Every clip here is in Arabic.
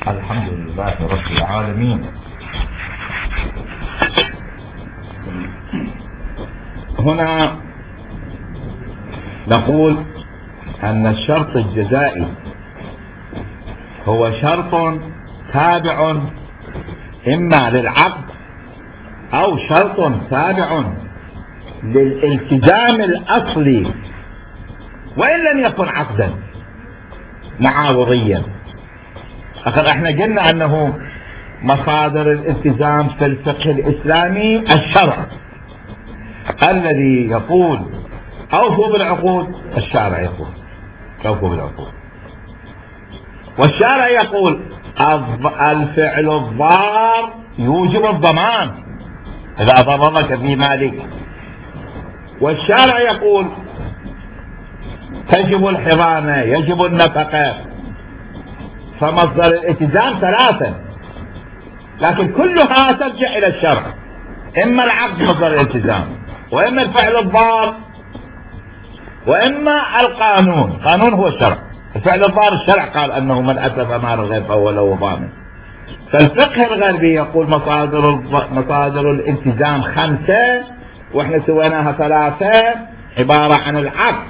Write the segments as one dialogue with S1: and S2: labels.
S1: الحمد لله رب العالمين. هنا نقول أن الشرط الجزائي هو شرط تابع إما للعقد أو شرط تابع للالتزام الأصلي وإن لم يكن عقدا معاوضيا. احنا قلنا أنه مصادر الالتزام في الفقه الإسلامي الشرع الذي يقول أوفوا بالعقود، الشارع يقول أوفوا بالعقود، والشارع يقول الفعل الضار يوجب الضمان إذا ضررك في مالك، والشارع يقول تجب الحضانة يجب النفقة. فمصدر الالتزام ثلاثة، لكن كلها ترجع إلى الشرع، إما العقد مصدر الالتزام، وإما الفعل الضار، وإما القانون. القانون هو الشرع، الفعل الضار الشرع قال أنه من أتلف مال الغير فهو له ضامن. فالفقه الغربي يقول مصادر الالتزام 5 وإحنا سويناها 3، عبارة عن العقد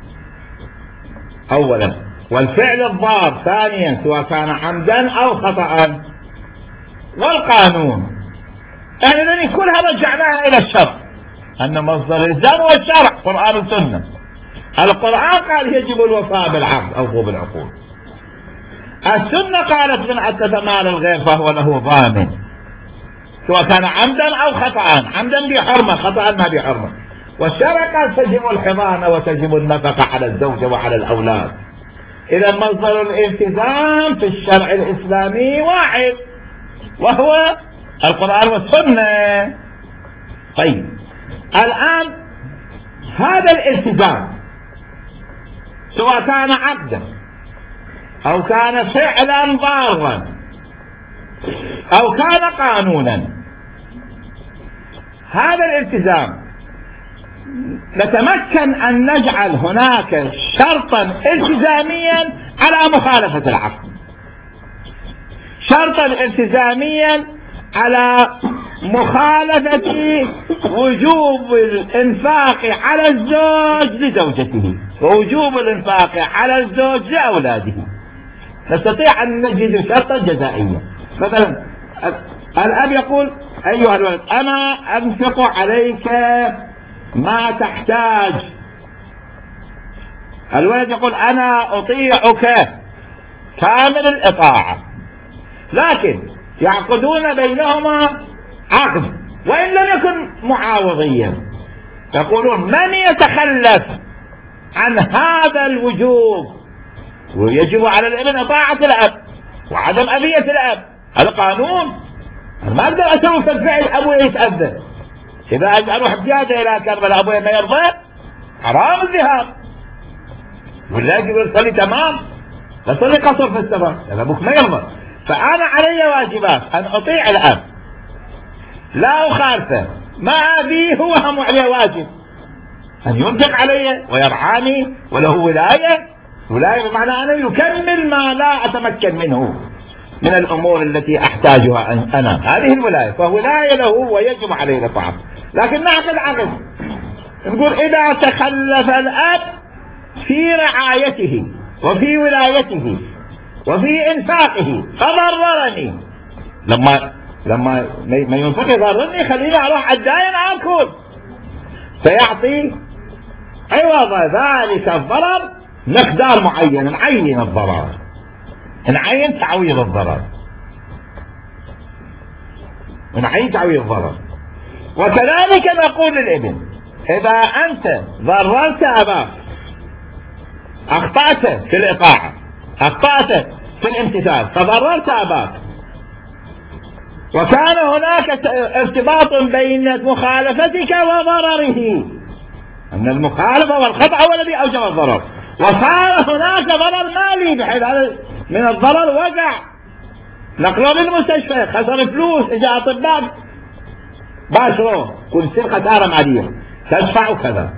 S1: أولا، والفعل الضار ثانيا سواء كان عمدا أو خطأ، والقانون. يعني كلها رجعناها إلى الشرع، أن مصدر الإلزام هو الشرع قرآن وسنة. القرآن قال يجب الوفاء بالعقد أوفوا بالعقود، السنة قالت من أتلف مال الغير فهو له ضامن سواء كان عمدا أو خطأ، عمدا بحرمة خطأ ما بحرمة، والشرع قال تجب الحضانة وتجب النفقة على الزوجة وعلى الأولاد. إذا مصدر الالتزام في الشرع الإسلامي واحد وهو القرآن والسنة. طيب الآن هذا الالتزام سواء كان عقدا أو كان فعلا ضارا أو كان قانونا، هذا الالتزام نتمكن أن نجعل هناك شرطا التزاميا على مخالفة العقد، شرطا التزاميا على مخالفة وجوب الإنفاق على الزوج لزوجته ووجوب الإنفاق على الزوج لأولاده. نستطيع أن نجد شرطا جزائيا. مثلا الأب يقول أيها الولد أنا أنفق عليك ما تحتاج، الولد يقول أنا أطيعك كامل الإطاعة، لكن يعقدون بينهما عقد وإن لم يكن معاوضيا، يقولون من يتخلف عن هذا الوجوب ويجب على الابن إطاعة الأب وعدم أذية الأب. هذا قانون، أنا ما أقدر أسوي الفعل أبوي يتأذى. إذا أروح بزيادة إلى كربلاء أبوي ما يرضى حرام الذهاب، ولا يجب يصلي تمام يصلي قصر في السفر، هذا أبوك ما يرضى. فأنا علي واجبات أن أطيع الأب لا أخالفه، ما أبيه هو هم عليه واجب أن ينفق علي ويرعاني وله ولاية. ولاية بمعنى أنه يكمل ما لا أتمكن منه من الأمور التي أحتاجها أنا، هذه الولاية، فولاية له ويجب عليه الإطاعة. لكن نعقد عقد نقول إذا تخلف الأب في رعايته وفي ولايته وفي إنفاقه فضررني، لما ما ينفق يضرني خليني أروح عداين آكل، فيعطي عوض ذلك الضرر مقدار معين، نعين الضرر، نعين تعويض الضرر، ونعين تعويض الضرر. وكذلك نقول للابن إذا أنت ضررت أباك، أخطأت في الإطاعة، أخطأت في الامتثال، فضررت أباك، وكان هناك ارتباط بين مخالفتك وضرره، أن المخالفة والخطأ هو الذي أوجب الضرر، وصار هناك ضرر مالي بحيث من الضرر وقع، نقله للمستشفى، خسر فلوس، إجا أطباء باشروه، كل سنة خسارة مالية تدفع كذا،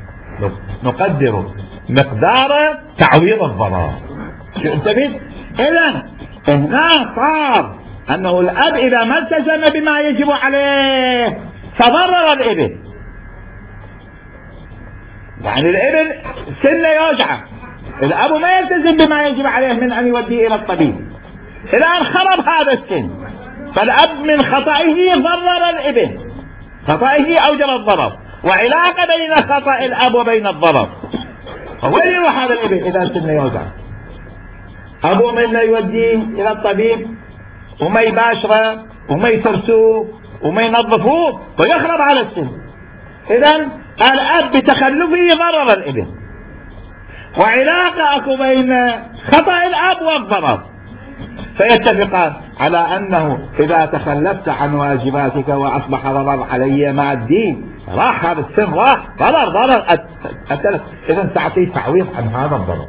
S1: نقدر مقدار تعويض الضرر. انتبه، إذن هنا صار أنه الأب إذا ما التزم بما يجب عليه تضرر الابن. يعني الابن سنه يوجعه، الأب ما يلتزم بما يجب عليه من أن يوديه إلى الطبيب، الآن خرب هذا السن، فالأب من خطئه ضرر الابن، خطئه أوجب الضرر، وعلاقة بين خطأ الأب وبين الضرر. وين يروح هذا الابن إذا سنه يوجعه؟ أبوه منه يوديه إلى الطبيب وما يباشره وما يترسوه وما ينظفوه ويخرب على السن. إذن الأب بتخلفه ضرر الابن، وعلاقة أكو بين خطأ الأب والضرر، فيتفقان على أنه إذا تخلفت عن واجباتك وأصبح ضرر علي مع الدين، راح هذا السن، راح ضرر إذن تعطيه تعويض عن هذا الضرر.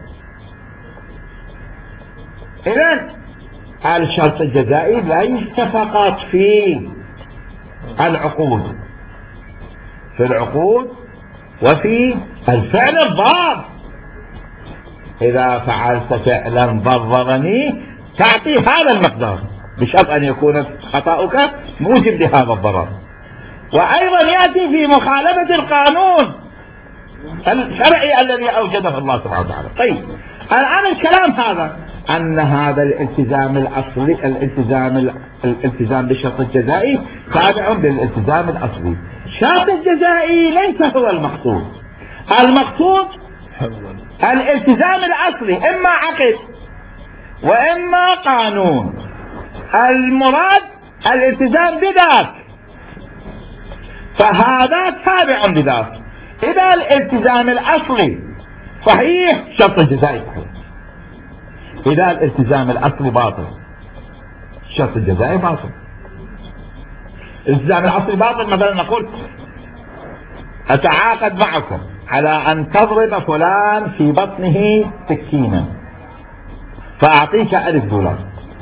S1: إذن الشرط الجزائي ليس فقط في العقود، في العقود وفي الفعل الضار. إذا فعلت فعلا ضررني تعطي هذا المقدار، بشرط أن يكون خطأك موجب لهذا الضرر. وأيضا يأتي في مخالفة القانون الشرعي الذي أوجده الله سبحانه وتعالى. طيب الآن الكلام هذا أن هذا الالتزام الأصلي، الالتزام بالشرط الجزائي تابع للالتزام الأصلي. الشرط الجزائي ليس هو المقصود، المقصود الالتزام الأصلي، إما عقد وإما قانون، المراد الالتزام بذاك، فهذا تابع لذاك. إذا الالتزام الأصلي صحيح الشرط الجزائي صحيح، إذا الالتزام الأصلي باطل الشرط الجزائي باطل. الالتزام الأصلي باطل، مثلا نقول أتعاقد معكم على أن تضرب فلان في بطنه سكينا فأعطيك $1000،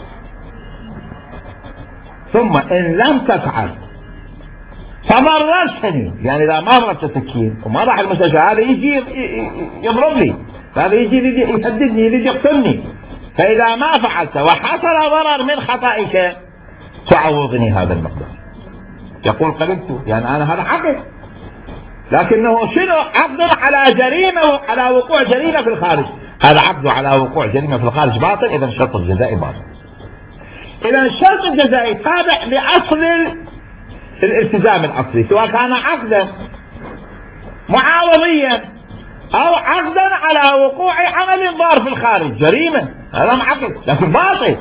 S1: ثم إن لم تفعل فمررتني، يعني إذا ما ضربت سكين وما راح المستشفى هذا يجي يضرب لي، هذا يجي يهددني يجي يقتلني، فإذا ما فعلت وحصل ضرر من خطئك تعوضني هذا المقدار. يقول قبلت، يعني أنا هذا عقد، لكنه شنو؟ عقد على جريمة، على وقوع جريمة في الخارج، هذا عقد على وقوع جريمة في الخارج باطل. إذا الشرط الجزائي باطل. إذا الشرط الجزائي تابع لأصل الالتزام الأصلي، سواء كان عقدا معاوضيا أو عقدا على وقوع عمل ضار في الخارج، جريمة، هذا عقد لكن باطل.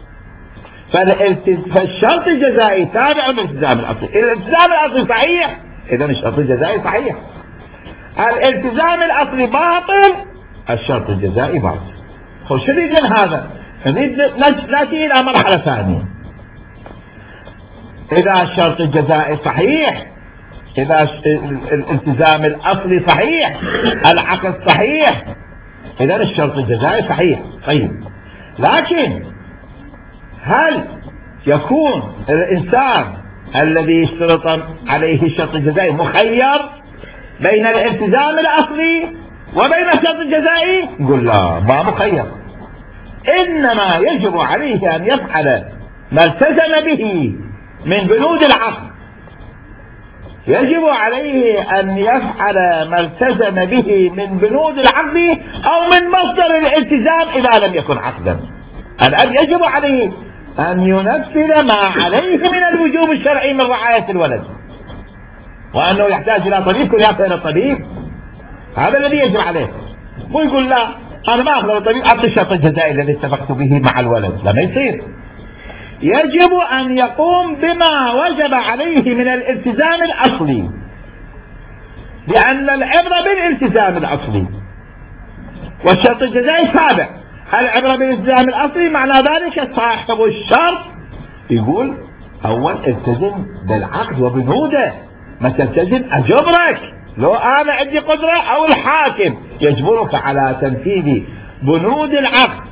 S1: فالشرط الجزائي تابع للالتزام الأصلي. الالتزام الأصلي صحيح، إذا الشرط الجزائي صحيح. الالتزام الأصلي باطل، الشرط الجزائي باطل. خو شو نريد من هذا؟ نريد نأتي إلى مرحلة ثانية. إذا الشرط الجزائي صحيح، إذا الالتزام الأصلي صحيح، العقد صحيح، إذا الشرط الجزائي صحيح. طيب لكن هل يكون الإنسان الذي يشترط عليه الشرط الجزائي مخير بين الالتزام الأصلي وبين الشرط الجزائي؟ نقول لا، ما مخير، إنما يجب عليه أن يفعل ما التزم به من بنود العقد، يجب عليه أن يفعل ما التزم به من بنود العقد أو من مصدر الالتزام إذا لم يكن عقدا. الأب يجب عليه أن ينفذ ما عليه من الوجوب الشرعي من رعاية الولد، وأنه يحتاج إلى طبيب كل يأتي إلى الطبيب، هذا الذي يجب عليه. ويقول لا أنا ما أخذ الطبيب، أعطي الشرط الجزائي الذي اتفقت به مع الولد، لا ما يصير. يجب أن يقوم بما وجب عليه من الالتزام الأصلي، لأن العبرة بالالتزام الأصلي والشرط الجزائي تابع. العبرة بالالتزام الأصلي معنى ذلك صاحب الشرط يقول أول التزم بالعقد وبنوده، ما تلتزم أجبرك، لو أنا عندي قدرة أو الحاكم يجبرك على تنفيذ بنود العقد.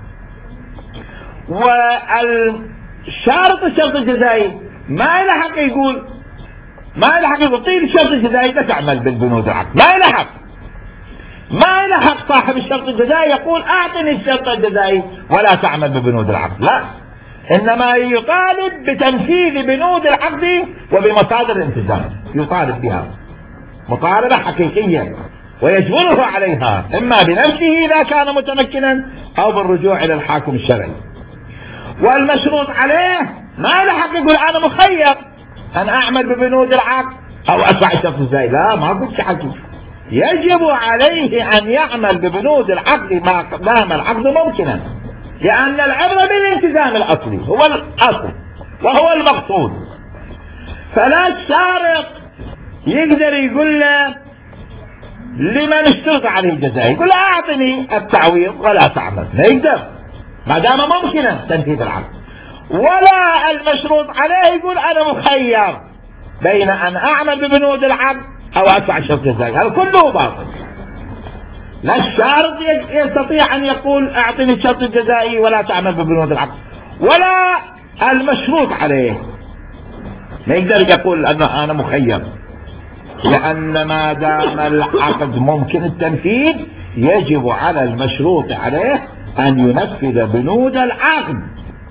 S1: الشرط الجزائي ما له حق يقول، ما له حق يقول طيب الشرط الجزائي لا تعمل بالبنود العقد، ما له حق، ما له حق صاحب الشرط الجزائي يقول اعطني الشرط الجزائي ولا تعمل ببنود العقد، لا، إنما يطالب بتنفيذ بنود العقد وبمصادر الالتزام، يطالب بها مطالبة حقيقية ويجبره عليها، إما بنفسه إذا كان متمكنا أو بالرجوع إلى الحاكم الشرعي. والمشروط عليه ما له حق يقول أنا مخير أن أعمل ببنود العقد أو أدفع الشرط الزائد، لا، ما قلت حقي. يجب عليه أن يعمل ببنود العقد ما دام العقد ممكنا، لأن العبرة بالالتزام الأصلي هو الأصل وهو المقصود. فلا الشارط يقدر يقول له لمن اشترط عليه الجزاء يقول له أعطني التعويض ولا تعمل، لا يقدر ما دام ممكنا تنفيذ العقد. ولا المشروط عليه يقول أنا مخير بين أن أعمل ببنود العقد أو أدفع الشرط الجزائي، هذا كله باطل. لا الشارط يستطيع أن يقول أعطني الشرط الجزائي ولا تعمل ببنود العقد، ولا المشروط عليه ما يقدر يقول أنا مخير، لأن ما دام العقد ممكن التنفيذ يجب على المشروط عليه أن ينفذ بنود العقد،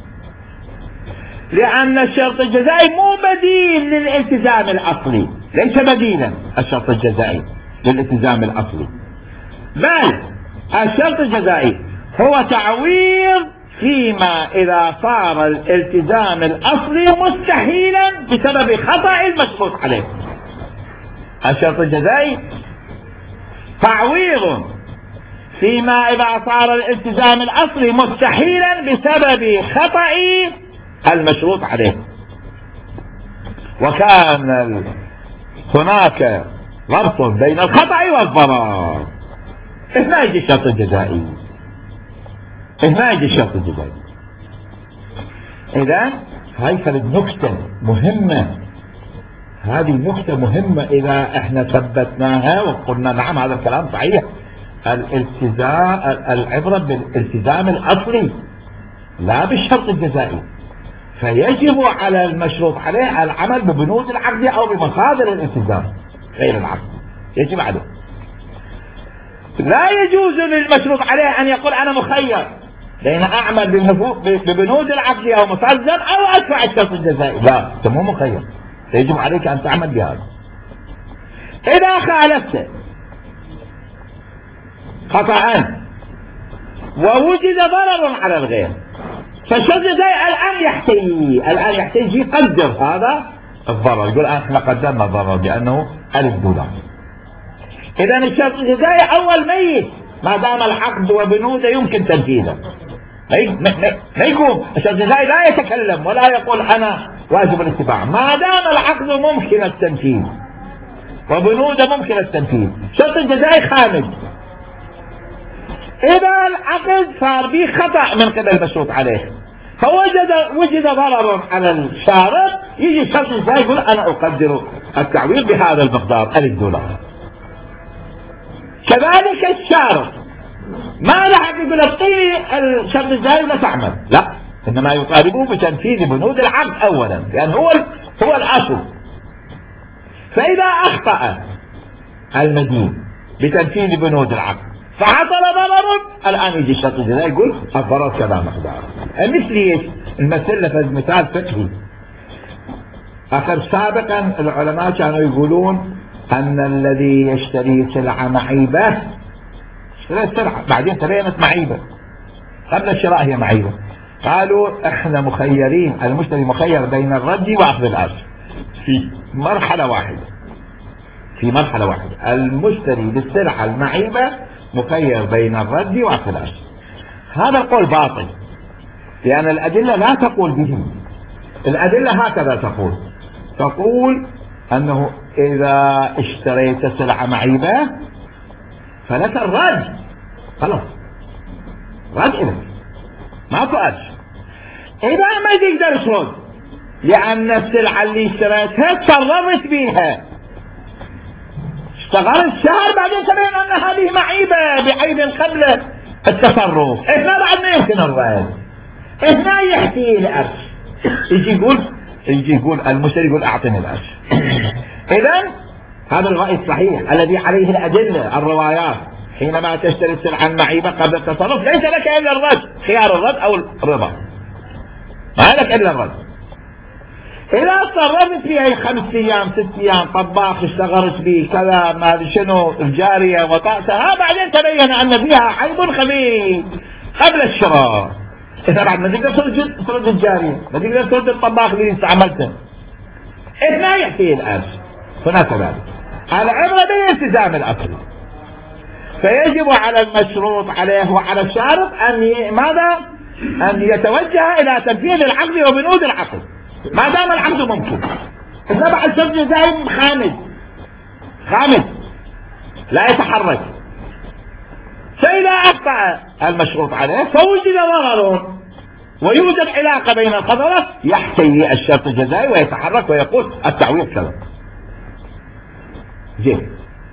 S1: لأن الشرط الجزائي مو بديل للالتزام الأصلي، ليس بديلا الشرط الجزائي للالتزام الأصلي، بل الشرط الجزائي هو تعويض فيما إذا صار الالتزام الأصلي مستحيلا بسبب خطأ المشروط عليه. الشرط الجزائي تعويض فيما إذا صار الالتزام الأصلي مستحيلا بسبب خطأ المشروط عليه. وكان هناك ربط بين الخطأ والضرر. هنا يجي الشرط الجزائي، هنا يجي الشرط الجزائي. إذا هاي كانت نكتة مهمة، هذه نكتة مهمة إذا احنا ثبتناها وقلنا نعم هذا الكلام صحيح، الالتزام العبرة بالالتزام الأصلي لا بالشرط الجزائي، فيجب على المشروط عليه العمل ببنود العقد أو بمصادر الالتزام غير العقد، يجب عليه. لا يجوز للمشروط عليه أن يقول أنا مخير بين أعمل ببنود العقد أو مصادر أو أدفع الشرط الجزائي، لا، أنت مو مخير، يجب عليك أن تعمل بهذا. إذا خالفت خطأ ووجد ضرر على الغير فالشرط الجزائي الآن يحتاج يقدر هذا الضرر، يقول احنا قدرنا الضرر بأنه $1000. إذا الشرط الجزائي أول ميت ما دام العقد وبنوده يمكن تنفيذه، ما يقوم الشرط الجزائي لا يتكلم ولا يقول أنا واجب الاتباع، ما دام العقد ممكن التنفيذ وبنوده ممكن التنفيذ، الشرط الجزائي خامد. إذا العقد صار به خطأ من قبل المشروط عليه وجد ضرر على الشارط، يجي الشرط الجزائي يقول أنا أقدر التعويض بهذا المقدار $1000. كذلك الشارط ما لحق يقول اعطيني الشرط الجزائي ولا تعمل، لا، إنما يطالبه بتنفيذ بنود العقد أولا، لأن هو الأصل. فإذا أخطأ المدين بتنفيذ بنود العقد فحصل ضرر، الآن يجي الشرط الجزائي يقول الضرر كذا مقدار. مثل ايش؟ المثل في مثال فقهي آخر. سابقا العلماء كانوا يقولون أن الذي يشتري سلعة معيبة، اشتريت سلعة بعدين تبينت معيبة، قبل الشراء هي معيبة، قالوا احنا مخيرين، المشتري مخير بين الرد وأخذ الأجر في مرحلة واحدة، المشتري بالسلعة المعيبة مخير بين الرد وأخذ الأجر. هذا القول باطل، لأن الأدلة لا تقول به. الأدلة هكذا تقول أنه إذا اشتريت سلعة معيبة فلك الرد، خلاص رد إليك ما أجر. إذا ما تقدر ترد لأن السلعة اللي اشتريتها تصرفت بيها، اشتغلت شهر بعدين تبين أن هذه معيبة بعيب قبل التصرف، هنا بعد ما يمكن الرد، هنا يحكي الأجر، يجي يقول المشتري يقول أعطني الأجر. إذن هذا الرأي الصحيح الذي عليه الأدلة الروايات، حينما تشتري السلعة المعيبة قبل التصرف ليس لك إلا الرد، خيار الرد أو الرضا، ما لك الا الرد. اذا تصرفت فيها 5 ايام 6 ايام طباخ اشتغلت به كذا ما ادري شنو الجاريه وطأتها بعدين تبين ان فيها عيب خبيث قبل الشراء، اذا بعد ما تقدر ترد الجاريه، ما تقدر ترد الطباخ اللي استعملته، اثنين يحكي الان هنا كذلك. العبره بالالتزام الاصلي، فيجب على المشروط عليه وعلى الشارط ان ماذا؟ ان يتوجه الى تنفيذ العقد وبنود العقد ما دام العقد ممكن. اذا بعد شرط جزائي خامد لا يتحرك، فإذا أخطأ المشروط عليه فوجد ضرر ويوجد علاقة بين الخطرة يحتوي الشرط الجزائي ويتحرك ويقول التعويض كذا. زين.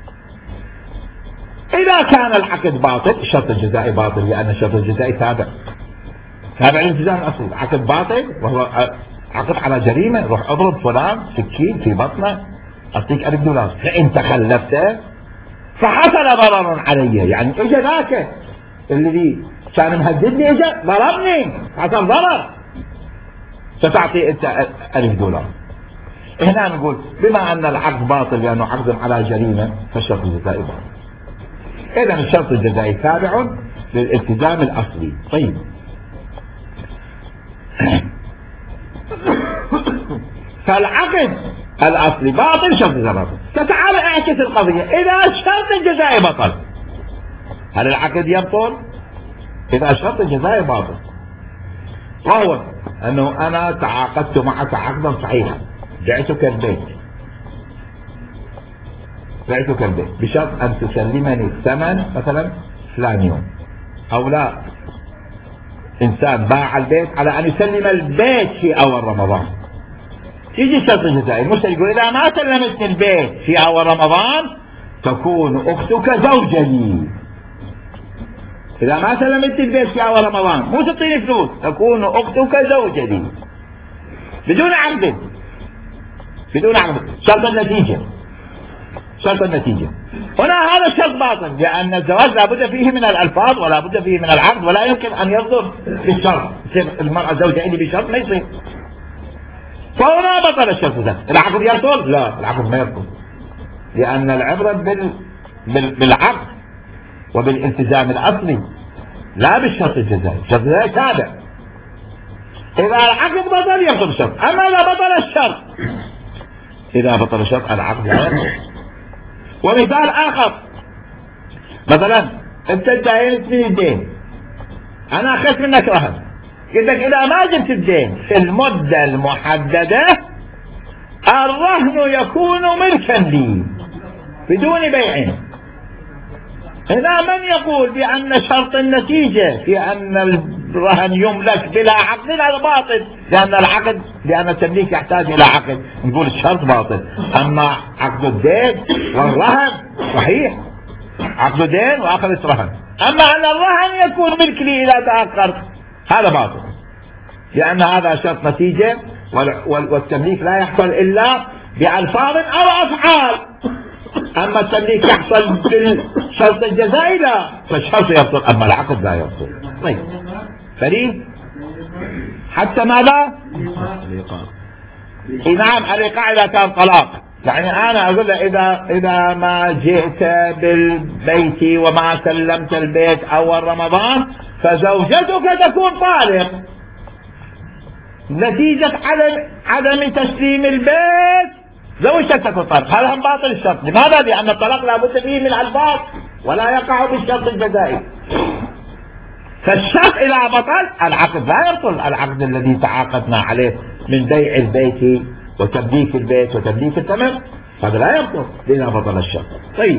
S1: إذا كان العقد باطل الشرط الجزائي باطل، لأن الشرط الجزائي تابع الالتزام الأصلي. عقد باطل وهو عقد على جريمة، روح اضرب فلان سكين في بطنه أعطيك $1000، فإن تخلفت فحصل ضرر علي، يعني اجى ذاك الذي كان مهددني اجى ضربني، حصل ضرر، فتعطي انت $1000. هنا نقول بما ان العقد باطل لانه عقد على جريمه فالشرط الجزائي باطل. اذا الشرط الجزائي تابع للالتزام الاصلي. طيب فالعقد الاصلي باطل، شرط الجزائي باطل. فتعال اعكس القضيه، اذا الشرط الجزائي بطل هل العقد يبطل؟ اذا الشرط الجزائي باطل وهو انه انا تعاقدت معك عقدا صحيحا، بعتك البيت بشرط ان تسلمني الثمن مثلا فلان يوم، او لا انسان باع البيت على ان يسلم البيت في اول رمضان، يجي الشرط الجزائي المشتري يقول اذا ما سلمتني البيت في اول رمضان تكون اختك زوجة لي. اذا ما سلمتني البيت في اول رمضان مو تعطيني فلوس، تكون اختك زوجة لي بدون عقد. شرط النتيجة هنا هذا الشرط باطل، لان الزواج لا بد فيه من الالفاظ ولا بد فيه من العقد، ولا يمكن ان يصدر بالشرط، يصير المرأة زوجة عندي بشرط ما يصير، فهنا بطل الشرط ده. العقد يبطل؟ لا العقد ما يبطل، لأن العبرة بالعقد وبالالتزام الأصلي لا بالشرط الجزائي. الشرط الجزائي تابع. إذا العقد بطل يبطل الشرط، أما إذا بطل الشرط العقد لا يبطل. ومثال آخر، مثلا أنت داينتني الدين، أنا أخذت منك رهن، قلت لك إذا ما جبت الدين في المدة المحددة الرهن يكون ملكا لي بدون بيع. هنا من يقول بأن شرط النتيجة في أن الرهن يملك بلا عقد؟ هذا باطل، لأن التمليك يحتاج إلى عقد، نقول الشرط باطل. أما عقد الدين والرهن صحيح، عقد دين وأخذت رهن، أما أن الرهن يكون ملك لي إذا تأخرت هذا باطل، لأن هذا شرط نتيجة، والتمليك لا يحصل إلا بألفاظ أو أفعال. أما التمليك يحصل بالشرط الجزائي لا، فالشرط يبطل أما العقد لا يبطل. طيب فريد حتى ماذا؟ نعم الإيقاع إذا كان طلاق، يعني أنا أقول له إذا ما جئت بالبيت وما سلمت البيت أول رمضان فزوجتك تكون طالق نتيجة عدم تسليم البيت، زوجتك تكون طالق. هذا هم باطل الشرط. لماذا؟ لأن الطلاق لا بد فيه من الألفاظ ولا يقع بالشرط الجزائي. فالشرط إذا بطل العقد لا يبطل، العقد الذي تعاقدنا عليه من بيع البيت وتمليك البيت وتمليك الثمن هذا لا يبطل إذا بطل الشرط. طيب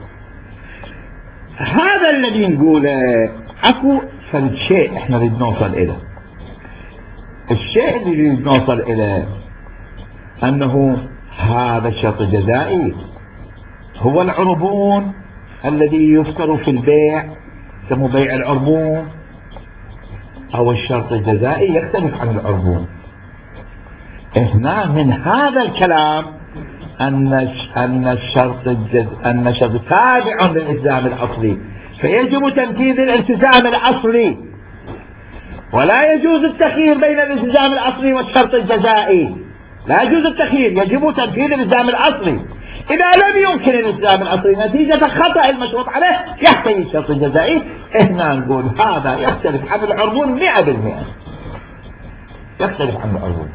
S1: هذا الذي نقوله اكو فرد شيء احنا نريد نوصل اليه. الشيء اللي نريد نوصل اليه انه هذا الشرط الجزائي هو العربون الذي يذكر في البيع، يسموه بيع العربون، او الشرط الجزائي يختلف عن العربون. هنا من هذا الكلام ان الشرط تابع للالتزام الاصلي، فيجب تنفيذ الالتزام الاصلي. ولا يجوز التخيير بين الالتزام الأصلي والشرط الجزائي. لا يجوز التخيير، يجب تنفيذ الالتزام الأصلي. إذا لم يمكن الالتزام الأصلي نتيجة خطأ المشروط عليه يحتوي الشرط الجزائي. هنا نقول هذا يختلف عن العربون 100%. يختلف عن العربون.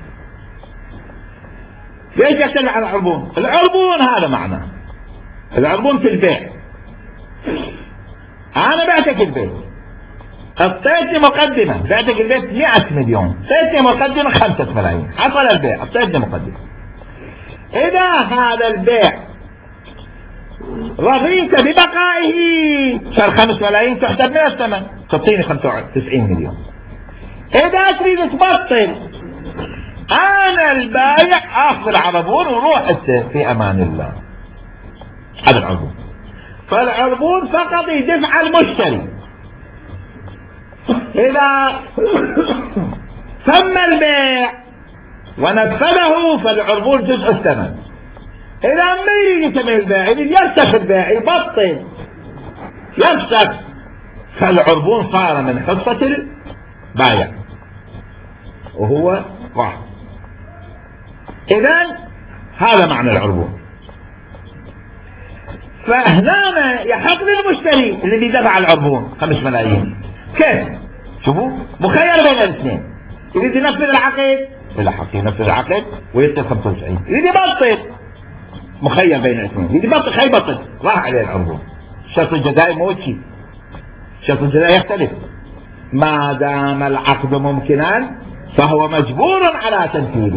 S1: ليش يختلف عن العربون؟ العربون هذا معنى العربون في البيع. أنا بعتك البيت، اعطيتني مقدمة، بعتك البيت 100 مليون، اعطيتني مقدمة 5 ملايين، حصل البيع، اعطيتني مقدمة. إذا هذا البيع رضيت ببقائه صار 5 ملايين تحسب من الثمن، تعطيني 95 مليون. إذا تريد تبطل أنا البايع آخذ العربون وروح في أمان الله. هذا العربون. فالعربون فقط يدفع المشتري. إذا تم البيع ونفذه فالعربون جزء الثمن. إذا ما يريد يتم البيع، يريد يفسخ البيع، يبطل يفسخ، فالعربون صار من حصة البايع وهو واحد. إذن هذا معنى العربون. فهنا يحق للمشتري اللي بيدفع العربون 5 ملايين كيف؟ شوفوا مخير بين الاثنين، يريد ينفذ العقد ولا حق ينفذ العقد ويكتب 95، يريد يبطل مخير بين الاثنين، يريد يبطل خليه يبطل راح عليه العربون. الشرط الجزائي مو شيء، الشرط الجزائي يختلف. ما دام العقد ممكنا فهو مجبور على تنفيذه.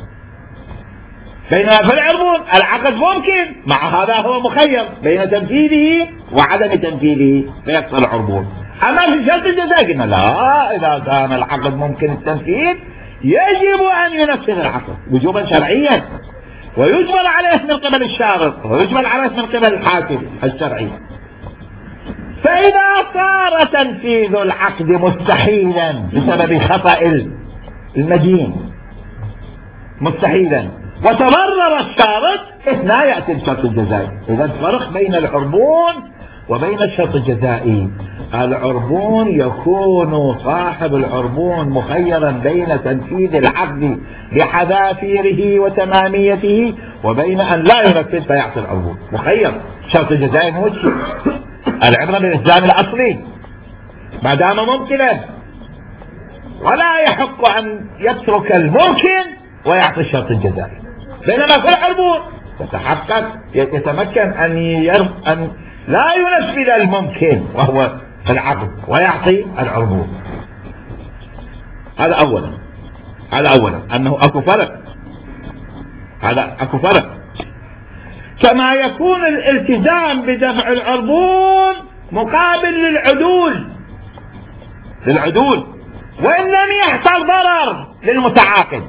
S1: بينما في العربون العقد ممكن، مع هذا هو مخير بين تنفيذه وعدم تنفيذه فيقصر العربون. اما في شرط الجزاء قلنا لا، اذا كان العقد ممكن التنفيذ يجب ان ينفذ العقد وجوبا شرعيا، ويجبر عليه من قبل الشارط، ويجبر عليه من قبل الحاكم الشرعي. فاذا صار تنفيذ العقد مستحيلا بسبب خطأ المدين مستحيلا وتضرر الشارط، هنا يأتي الشرط الجزائي. إذا الفرق بين العربون وبين الشرط الجزائي، العربون يكون صاحب العربون مخيرا بين تنفيذ العقد بحذافيره وتماميته وبين أن لا ينفذ فيعطي العربون، مخير. الشرط الجزائي مو شيء، العبرة بالإلزام الأصلي ما دام ممكنا، ولا يحق أن يترك الممكن ويعطي الشرط الجزائي. بينما في العربون يتمكن أن لا ينفذ الممكن وهو العقد ويعطي العربون. هذا أولا أنه أكو فرق، هذا أكو فرق. كما يكون الالتزام بدفع العربون مقابل للعدول وإن لم يحصل ضرر للمتعاقد.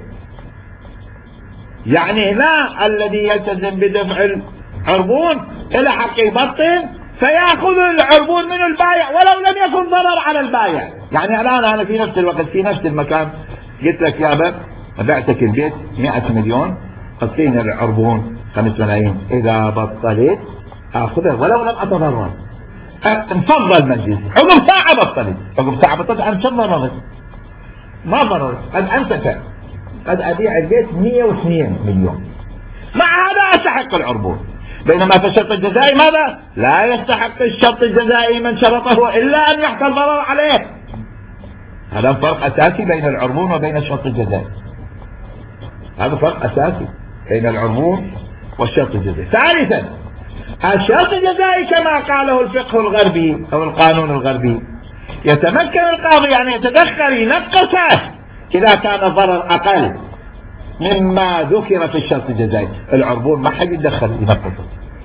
S1: يعني هنا الذي يلتزم بدفع العربون إلى حق يبطل فيأخذ العربون من البايع ولو لم يكن ضرر على البايع. يعني الآن أنا في نفس الوقت في نفس المكان قلت لك يابا بعتك البيت 100 مليون، اعطيني العربون 5 ملايين، إذا بطلت آخذه ولو لم أتضرر. انفضل المجلس، عقب ساعة بطلت، أنا شو ضررت؟ ما ضررت، قد أنتفع، قد أبيع البيت 102 مليون، مع هذا أستحق العربون. بينما في الشرط الجزائي ماذا؟ لا يستحق الشرط الجزائي من شرطه إلا أن يحصل ضرر عليه. هذا فرق أساسي بين العربون وبين الشرط الجزائي، هذا فرق أساسي بين العربون والشرط الجزائي. ثالثا الشرط الجزائي كما قاله الفقه الغربي أو القانون الغربي يتمكن القاضي أن يتدخل ينقصه إذا كان الضرر أقل مما ذكر في الشرط الجزائي. العربون ما حد يتدخل ينقصه.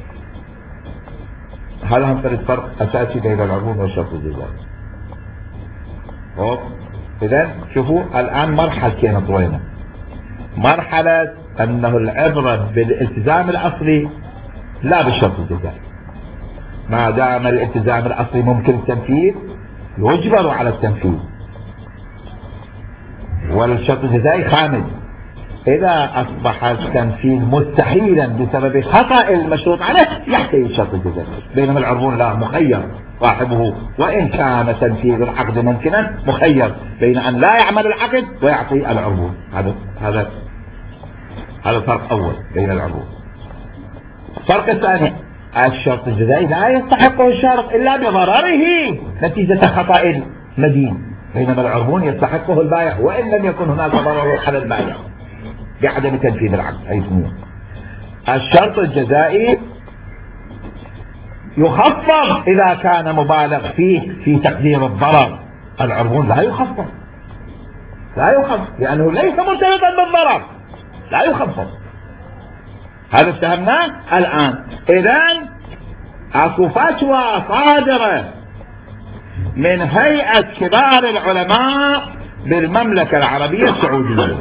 S1: هذا هم فرق أساسي بين العربون والشرط الجزائي. إذن شوفوا الآن مرحلتين طويلة، مرحلة أنه العبرة بالالتزام الأصلي لا بالشرط الجزائي. ما دام الالتزام الأصلي ممكن التنفيذ يجبر على التنفيذ، والشرط الجزائي خامد إذا أصبح التنفيذ مستحيلا بسبب خطأ المشروط عليه يحتاج الشرط الجزائي، بينما العربون لا، مخير صاحبه وإن كان تنفيذ العقد ممكنا مخير بين أن لا يعمل العقد ويعطي العربون. هذا فرق أول بين العربون. الفرق الثاني، الشرط الجزائي لا يستحقه الشارط إلا بضرره نتيجة خطأ المدين، بينما العربون يستحقه البائع وإن لم يكن هناك ضرر على البائع بعدم تنفيذ العقد. أي اثنين. الشرط الجزائي يخفض إذا كان مبالغ فيه في تقدير الضرر، العربون لا يخفض لأنه ليس مرتبطا بالضرر، لا يخفض. هذا اتهمناه الآن. إذن اكو فتوى صادرة من هيئة كبار العلماء بالمملكة العربية السعودية،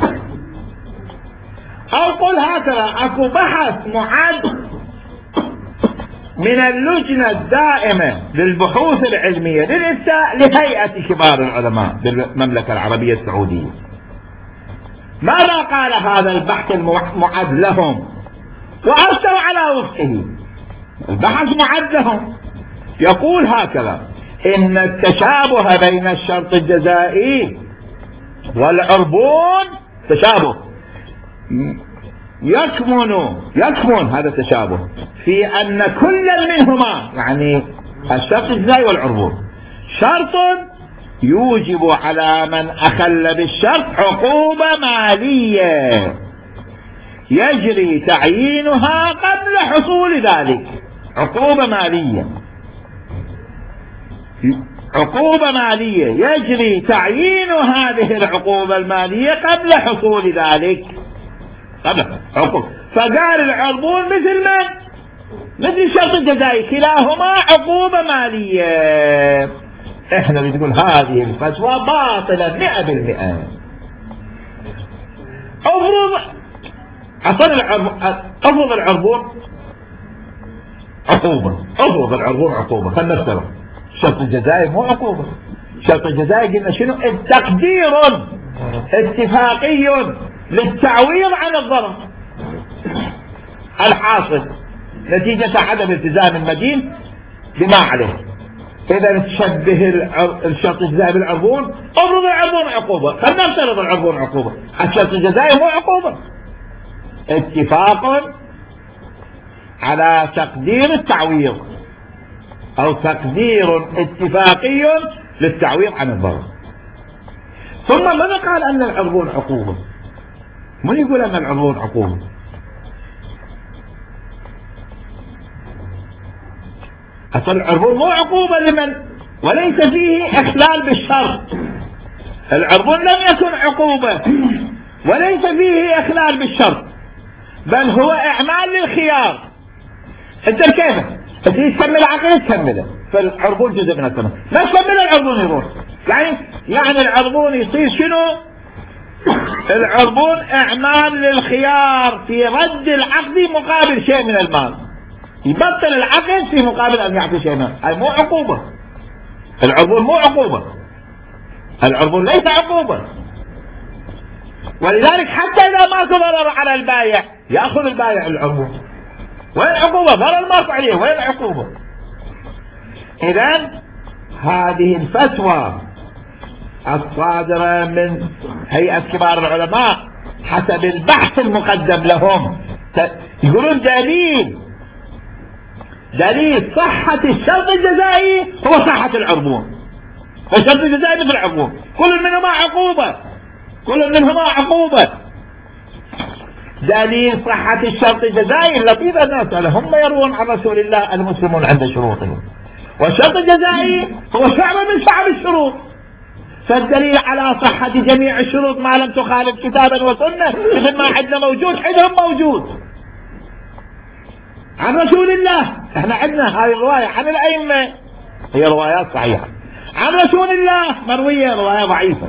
S1: أو قل هكذا، اكو بحث معد من اللجنة الدائمة للبحوث العلمية للإفتاء لهيئة كبار العلماء بالمملكة العربية السعودية. ماذا قال هذا البحث المعد لهم وأفتوا على وفقه؟ البحث معد لهم يقول هكذا: إن التشابه بين الشرط الجزائي والعربون تشابه يكمن هذا التشابه في أن كل منهما، يعني الشرط الجزائي والعربون، شرط يوجب على من أخل بالشرط عقوبة مالية يجري تعيينها قبل حصول ذلك. عقوبة مالية يجري تعيين هذه العقوبة المالية قبل حصول ذلك. فقال العربون مثل الشرط الجزائي، كلاهما عقوبة مالية. احنا بنقول هذه الفتوى باطلة 100%. افرض العربون عقوبة. خلينا نفترض الشرط الجزائي مو عقوبة. الشرط الجزائي قلنا شنو؟ تقدير اتفاقي للتعويض عن الضرر الحاصل نتيجة عدم التزام المدين بما عليه. إذا تشبه الشرط الجزائي بالعربون، افرض العربون عقوبة. خلينا نفترض العربون عقوبة، الشرط الجزائي مو عقوبة، اتفاق على تقدير التعويض أو تقدير اتفاقي للتعويض عن الضرر. ثم ماذا قال أن العربون عقوبة؟ من يقول أن العربون عقوبة؟ أصل العربون مو عقوبة لمن وليس فيه إخلال بالشرط. العربون لم يكن عقوبة وليس فيه إخلال بالشرط، بل هو إعمال للخيار. أنت كيف تكمل عقد تكمله، فالعربون جزء من الثمن، ما تكمل العربون يروح. يعني العربون يصير شنو؟ العربون إعمال للخيار في رد العقد مقابل شيء من المال، يبطل العقد في مقابل أن يعطي شيء من المال. هاي مو عقوبة. العربون مو عقوبة، العربون ليس عقوبة. ولذلك حتى إذا ما ضرر على البائع يأخذ البائع العربون. وين العقوبة؟ ضرر ما عليه، وين العقوبة؟ إذن هذه الفتوى الصادرة من هيئة كبار العلماء حسب البحث المقدم لهم يقولون دليل صحة الشرط الجزائي هو صحة العربون. الشرط الجزائي مثل العربون، كل منهما عقوبة. دليل صحة الشرط الجزائي اللطيف الناس هم يروون عن رسول الله المسلمون عند شروطهم، والشرط الجزائي هو شعب من شعب الشروط. فالدليل على صحة جميع الشروط ما لم تخالف كتابا وسنة، مثل ما عندنا موجود عندهم موجود عن رسول الله. احنا عندنا هذه الرواية عن الأئمة، هي روايات صحيحة. عن رسول الله مروية رواية ضعيفة،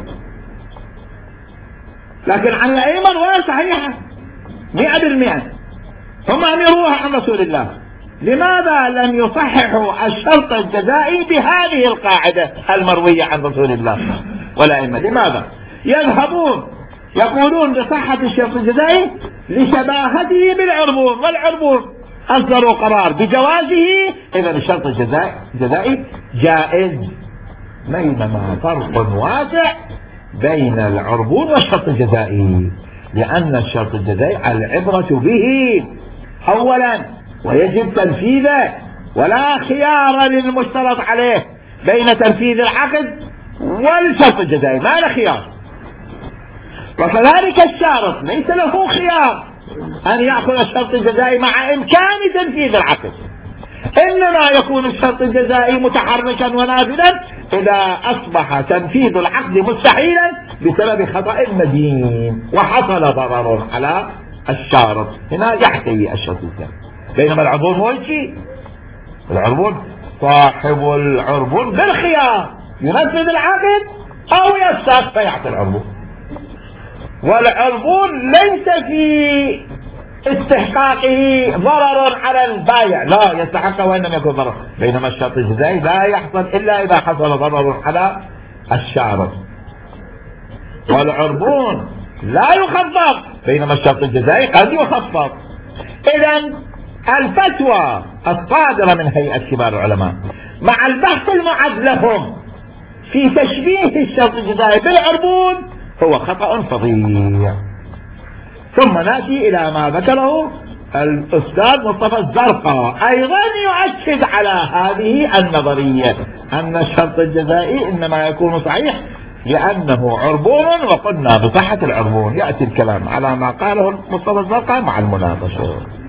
S1: لكن عن الأئمة رواية صحيحة 100%. هم يروها عن رسول الله. لماذا لم يصححوا الشرط الجزائي بهذه القاعدة المروية عن رسول الله والأئمة؟ لماذا يذهبون يقولون بصحة الشرط الجزائي لشباهته بالعربون، والعربون أصدروا قرار بجوازه، إذا الشرط الجزائي جائز. بينما فرق واسع بين العربون والشرط الجزائي، لأن الشرط الجزائي العبرة به أولا ويجب تنفيذه، ولا خيار للمشترط عليه بين تنفيذ العقد والشرط الجزائي، ما له خيار. وكذلك الشارط ليس له خيار أن يأخذ الشرط الجزائي مع إمكان تنفيذ العقد، إنما يكون الشرط الجزائي متحركا ونافذا إذا أصبح تنفيذ العقد مستحيلا بسبب خطأ المدين وحصل ضرر على الشارط، هنا يحتوي الشرط الجزائي. بينما العربون هو الشيء، العربون صاحب العربون بالخيار ينفذ العقد أو يفسخ فيعطي العربون، والعربون ليس في استحقاقه ضرر على البائع، لا يستحق وإن لم يكن ضرر. بينما الشرط الجزائي لا يحصل إلا إذا حصل ضرر على الشارط، والعربون لا يخفض، بينما الشرط الجزائي قد يخفض. إذا الفتوى الصادرة من هيئة كبار العلماء مع البحث المعد لهم في تشبيه الشرط الجزائي بالعربون هو خطأ فظيع. ثم نأتي إلى ما ذكره الأستاذ مصطفى الزرقاء أيضا يؤكد على هذه النظرية، أن الشرط الجزائي إنما يكون صحيح لأنه عربون، وقلنا بصحة العربون. يأتي الكلام على ما قاله مصطفى الزرقاء مع المناقشة.